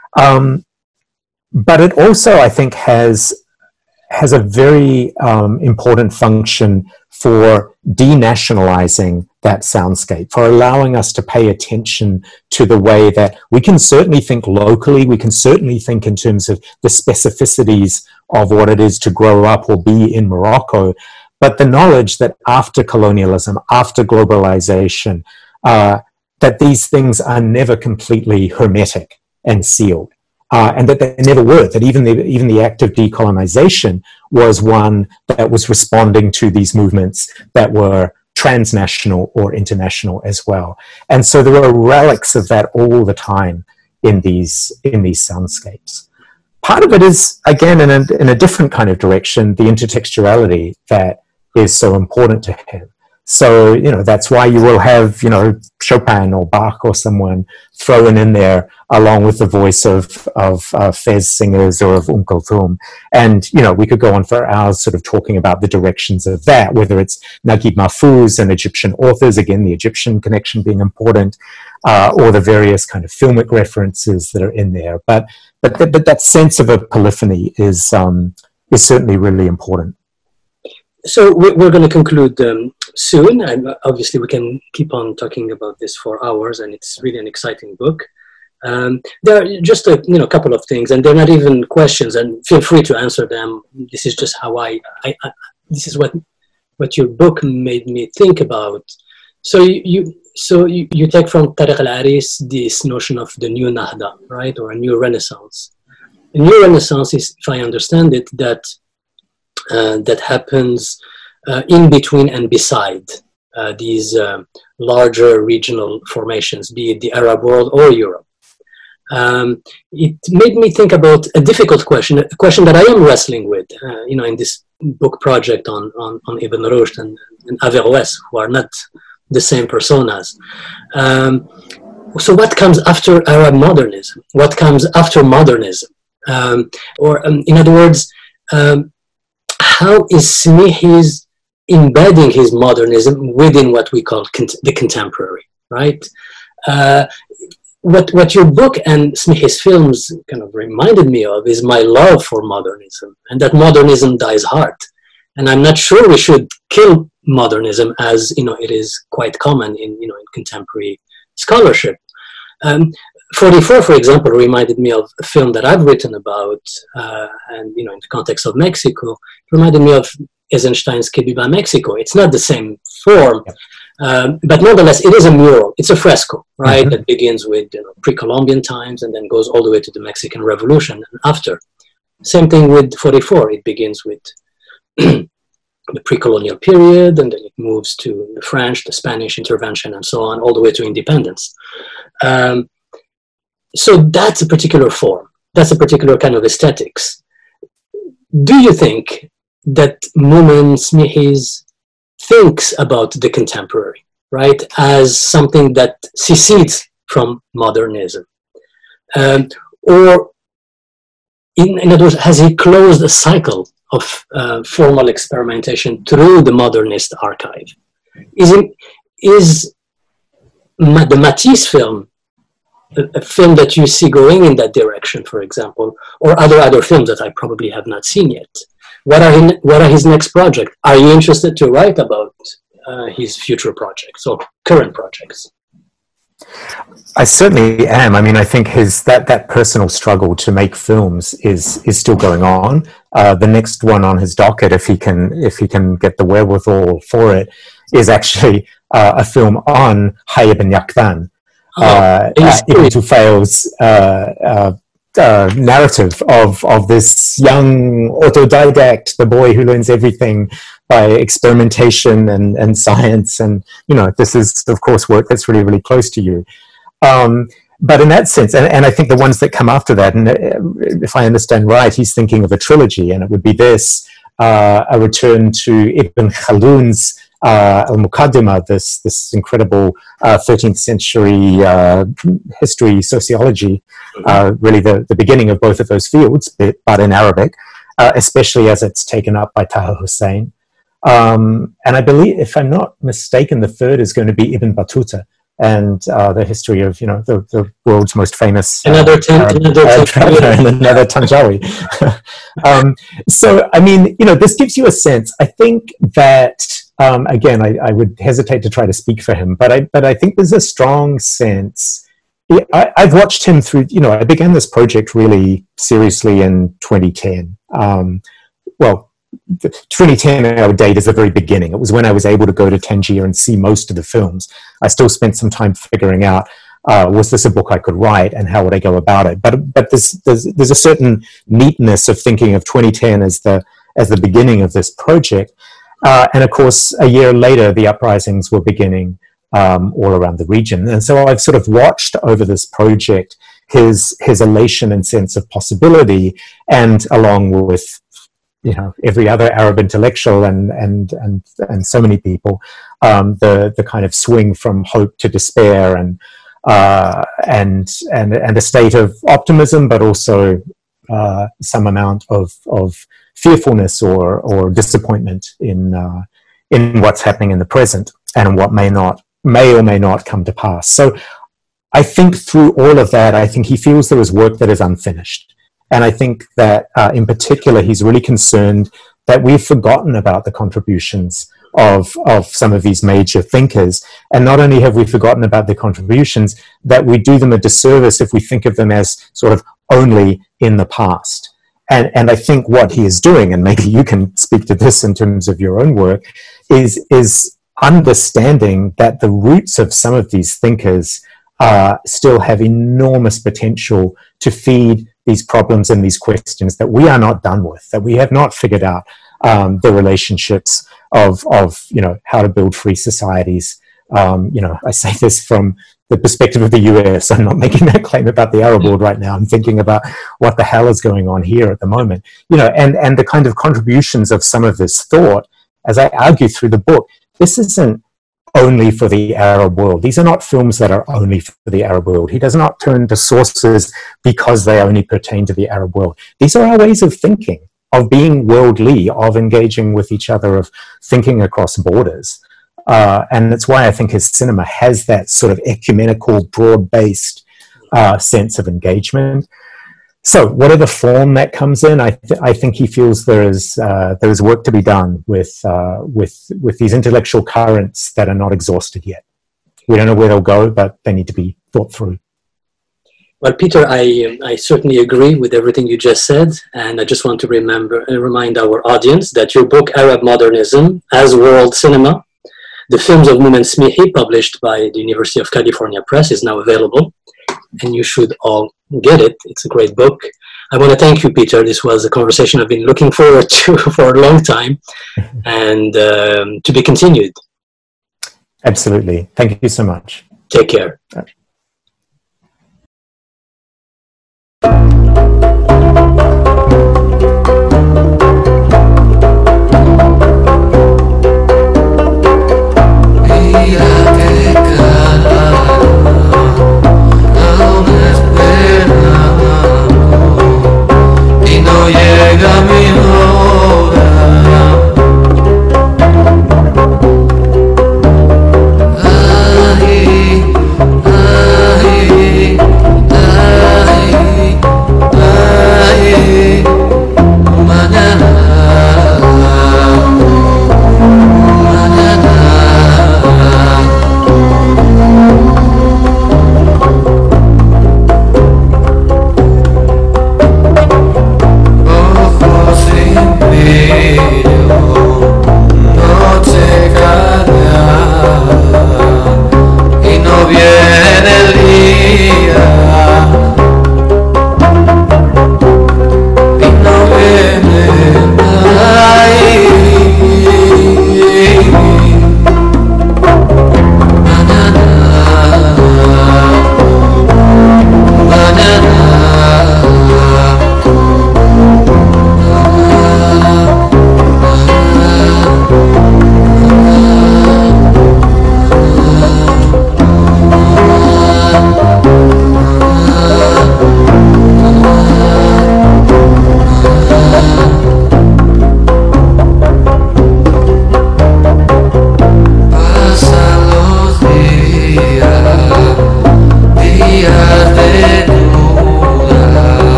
C: But it also, I think, has a very important function for denationalizing that soundscape, for allowing us to pay attention to the way that we can certainly think locally, we can certainly think in terms of the specificities of what it is to grow up or be in Morocco, but the knowledge that after colonialism, after globalization, that these things are never completely hermetic and sealed. And that they never were, that even the act of decolonization was one that was responding to these movements that were transnational or international as well. And so there are relics of that all the time in these soundscapes. Part of it is, again, in a different kind of direction, the intertextuality that is so important to him. So, that's why you will have, Chopin or Bach or someone thrown in there along with the voice of Fez singers or of Kulthum. And, we could go on for hours sort of talking about the directions of that, whether it's Naguib Mahfouz and Egyptian authors, again, the Egyptian connection being important, or the various kind of filmic references that are in there. But that sense of a polyphony is certainly really important.
B: So we're going to conclude soon, and obviously we can keep on talking about this for hours, and it's really an exciting book. There are just a couple of things, and they're not even questions, and feel free to answer them. This is just how this is what your book made me think about. So you take from Tariq al-Aris this notion of the new Nahda, right, or a new Renaissance. A new Renaissance is, if I understand it, that happens in between and beside these larger regional formations, be it the Arab world or Europe. It made me think about a difficult question, a question that I am wrestling with, in this book project on Ibn Rushd and Averroes, who are not the same personas. So what comes after Arab modernism? What comes after modernism? In other words, how is Smihis embedding his modernism within what we call the contemporary, right? What your book and Smihis films kind of reminded me of is my love for modernism, and that modernism dies hard. And I'm not sure we should kill modernism, as it is quite common in contemporary scholarship. 44, for example, reminded me of a film that I've written about, and in the context of Mexico, it reminded me of Eisenstein's Que Viva Mexico. It's not the same form, but nonetheless, it is a mural. It's a fresco, right? Mm-hmm. That begins with pre-Columbian times and then goes all the way to the Mexican Revolution and after. Same thing with 44. It begins with the pre-colonial period, and then it moves to the French, the Spanish intervention, and so on, all the way to independence. So that's a particular form. That's a particular kind of aesthetics. Do you think that Moumen Smihis thinks about the contemporary, right, as something that secedes from modernism? Or, in other words, has he closed a cycle of formal experimentation through the modernist archive? Is the Matisse film a film that you see going in that direction, for example, or other films that I probably have not seen yet? What are his next projects? Are you interested to write about his future projects or current projects?
C: I certainly am. I mean, I think that personal struggle to make films is still going on. The next one on his docket, if he can get the wherewithal for it, is actually a film on Hayy ibn Yaqdhan. Ibn Tufail's narrative of this young autodidact, the boy who learns everything by experimentation and science, and this is of course work that's really, really close to you. But in that sense, and I think the ones that come after that, and if I understand right, he's thinking of a trilogy, and it would be this, a return to Ibn Khaldun's Al-Muqaddimah, this incredible 13th century history, sociology, really the beginning of both of those fields, but in Arabic, especially as it's taken up by Taha Hussein. And I believe, if I'm not mistaken, the third is going to be Ibn Battuta and the history of, the world's most famous
B: another
C: traveler and another Tanjawi. So, I mean, this gives you a sense. I think that, again, I would hesitate to try to speak for him, but I think there's a strong sense. I've watched him through, I began this project really seriously in 2010. 2010, our date is the very beginning. It was when I was able to go to Tangier and see most of the films. I still spent some time figuring out, was this a book I could write and how would I go about it? But there's a certain neatness of thinking of 2010 as the beginning of this project. And of course, a year later, the uprisings were beginning all around the region. And so I've sort of watched over this project his elation and sense of possibility, and along with every other Arab intellectual and so many people, the kind of swing from hope to despair and a state of optimism, but also some amount of fearfulness or disappointment in what's happening in the present and what may or may not come to pass. So I think through all of that, I think he feels there is work that is unfinished. And I think that in particular, he's really concerned that we've forgotten about the contributions of some of these major thinkers. And not only have we forgotten about their contributions, that we do them a disservice if we think of them as sort of only in the past. And I think what he is doing, and maybe you can speak to this in terms of your own work, is understanding that the roots of some of these thinkers still have enormous potential to feed these problems and these questions that we are not done with, that we have not figured out the relationships of how to build free societies. I say this from the perspective of the US. I'm not making that claim about the Arab world right now. I'm thinking about what the hell is going on here at the moment. And the kind of contributions of some of this thought, as I argue through the book, this isn't only for the Arab world. These are not films that are only for the Arab world. He does not turn to sources because they only pertain to the Arab world. These are our ways of thinking, of being worldly, of engaging with each other, of thinking across borders. And that's why I think his cinema has that sort of ecumenical, broad-based sense of engagement. So whatever form that comes in, I think he feels there is work to be done with these intellectual currents that are not exhausted yet. We don't know where they'll go, but they need to be thought through.
B: Well, Peter, I certainly agree with everything you just said, and I just want to remind our audience that your book, Arab Modernism as World Cinema, The Films of Moumen Smihi, published by the University of California Press, is now available, and you should all get it. It's a great book. I want to thank you, Peter. This was a conversation I've been looking forward to for a long time, and to be continued.
C: Absolutely. Thank you so much.
B: Take care.